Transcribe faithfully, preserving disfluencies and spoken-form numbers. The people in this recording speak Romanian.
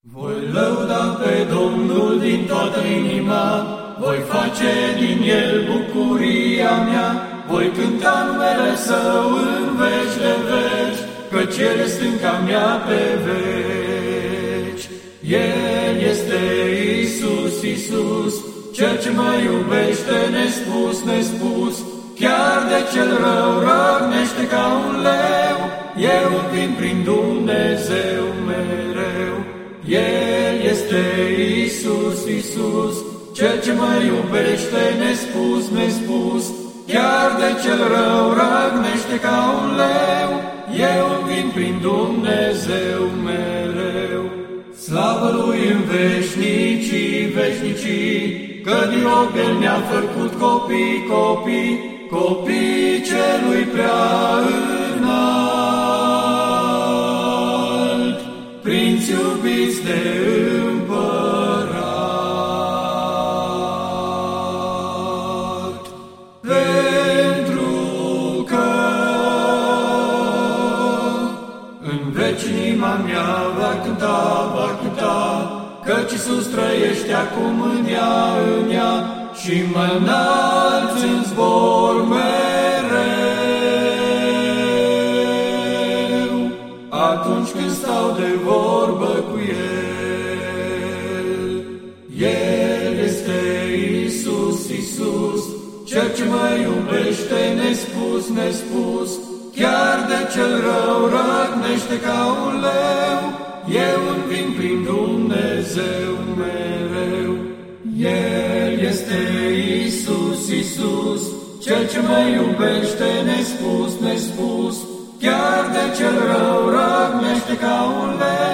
Voi lăuda pe Domnul din toată inima, voi face din El bucuria mea, voi cânta numele Său în veci de veci, căci El este stânca mea pe veci. El este Iisus, Iisus, Cel ce mă iubește nespus, nespus, chiar de cel rău răgnește ca un leu, eu vin prin Dumnezeu mereu. El este Iisus, Iisus, Cel ce mă iubește nespus, nespus, chiar de cel rău răgnește ca un leu, eu vin prin Dumnezeu mereu. Slavă Lui în veșnicii, veșnicii, că din loc El ne-a făcut copii, copii, copii Celui prea înalt, prinți iubiți de Împărat. Pentru că în veci inima mea va cânta, va cânta, căci Iisus trăiește acum în ea, în ea, și mă înalți în zbor mereu, atunci când stau de vorbă cu El. El este Iisus, Iisus, Cel ce mă iubește nespus, nespus, chiar de cel rău răgnește ca un leu, eu îmi vin prin Dumnezeu mereu. El este Iisus, Iisus, Cel ce mă iubește nespus, nespus, chiar de cel rău răgnește ca un leu,